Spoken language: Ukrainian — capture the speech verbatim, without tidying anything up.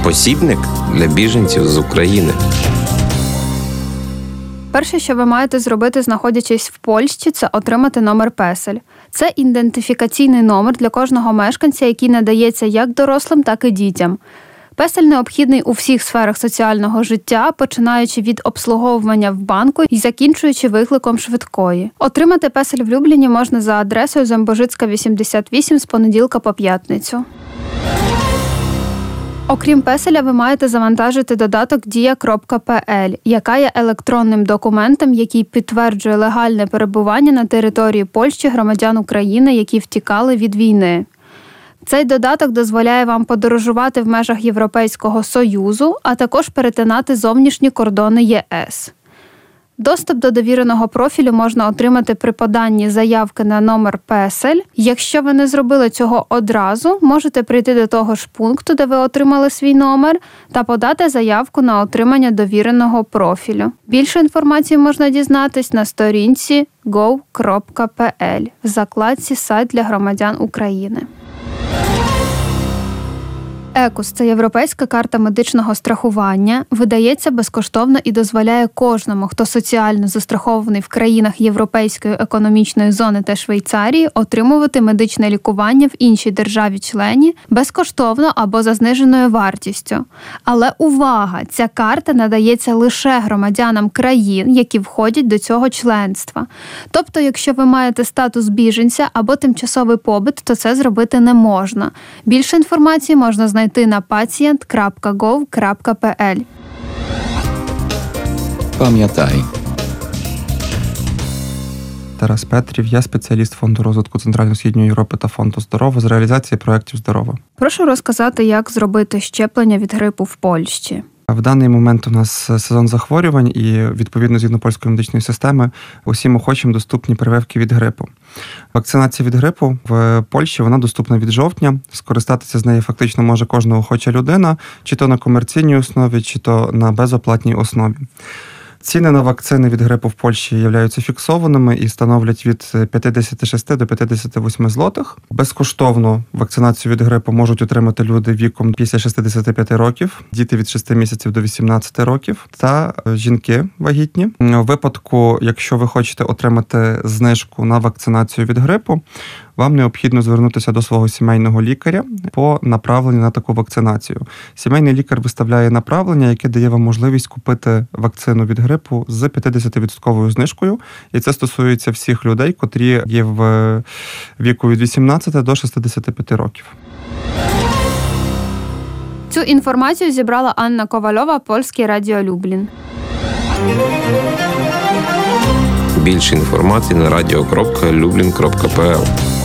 посібник для біженців з України. Перше, що ви маєте зробити, знаходячись в Польщі, це отримати номер песель. Це ідентифікаційний номер для кожного мешканця, який надається як дорослим, так і дітям. Песель необхідний у всіх сферах соціального життя, починаючи від обслуговування в банку і закінчуючи викликом швидкої. Отримати песель в Любліні можна за адресою Замбожицька, вісімдесят вісім з понеділка по п'ятницю. Окрім песеля, ви маєте завантажити додаток дія крапка пе ель, яка є електронним документом, який підтверджує легальне перебування на території Польщі громадян України, які втікали від війни. Цей додаток дозволяє вам подорожувати в межах Європейського Союзу, а також перетинати зовнішні кордони є ес. Доступ до довіреного профілю можна отримати при поданні заявки на номер песель. Якщо ви не зробили цього одразу, можете прийти до того ж пункту, де ви отримали свій номер, та подати заявку на отримання довіреного профілю. Більше інформації можна дізнатись на сторінці гов крапка пе ель в закладці «Сайт для громадян України». ЕКУС – це європейська карта медичного страхування, видається безкоштовно і дозволяє кожному, хто соціально застрахований в країнах Європейської економічної зони та Швейцарії, отримувати медичне лікування в іншій державі-члені безкоштовно або за зниженою вартістю. Але увага! Ця карта надається лише громадянам країн, які входять до цього членства. Тобто, якщо ви маєте статус біженця або тимчасовий побит, то це зробити не можна. Більше інформації можна знайти знайти на пацієнт крапка гов крапка пе ель. Пам'ятай. Тарас Петрів, я спеціаліст Фонду розвитку Центрально-Східної Європи та Фонду здоров'я з реалізації проєктів «Здорово». Прошу розказати, як зробити щеплення від грипу в Польщі. В даний момент у нас сезон захворювань і, відповідно, згідно польської медичної системи, усім охочим доступні прививки від грипу. Вакцинація від грипу в Польщі, вона доступна від жовтня. Скористатися з нею фактично може кожна охоча людина, чи то на комерційній основі, чи то на безоплатній основі. Ціни на вакцини від грипу в Польщі являються фіксованими і становлять від п'ятдесят шість до п'ятдесят вісім злотих. Безкоштовно вакцинацію від грипу можуть отримати люди віком після шістдесят п'ять років, діти від шести місяців до вісімнадцяти років та жінки вагітні. У випадку, якщо ви хочете отримати знижку на вакцинацію від грипу, вам необхідно звернутися до свого сімейного лікаря по направленню на таку вакцинацію. Сімейний лікар виставляє направлення, яке дає вам можливість купити вакцину від грипу з п'ятдесятивідсотковою знижкою. І це стосується всіх людей, котрі є в віку від вісімнадцяти до шістдесяти п'яти років. Цю інформацію зібрала Анна Ковальова, Польське радіо Люблін. Більше інформації на радіо крапка люблін крапка пе ел.